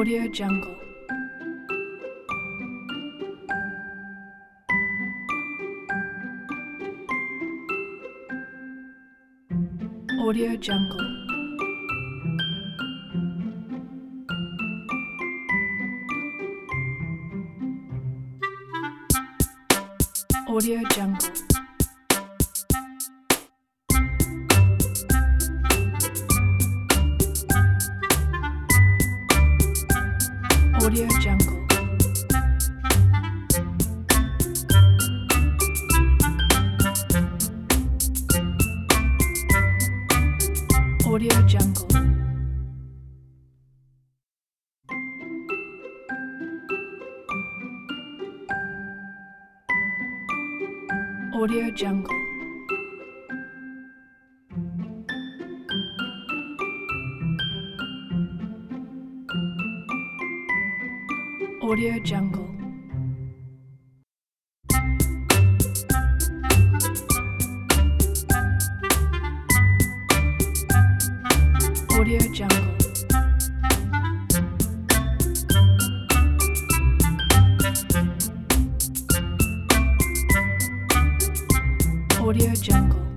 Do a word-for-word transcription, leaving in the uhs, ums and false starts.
Audio Jungle. Audio Jungle. Audio Jungle. Audio Jungle. Audio Jungle. Audio Jungle. Audio Jungle. Audio Jungle. Audio Jungle.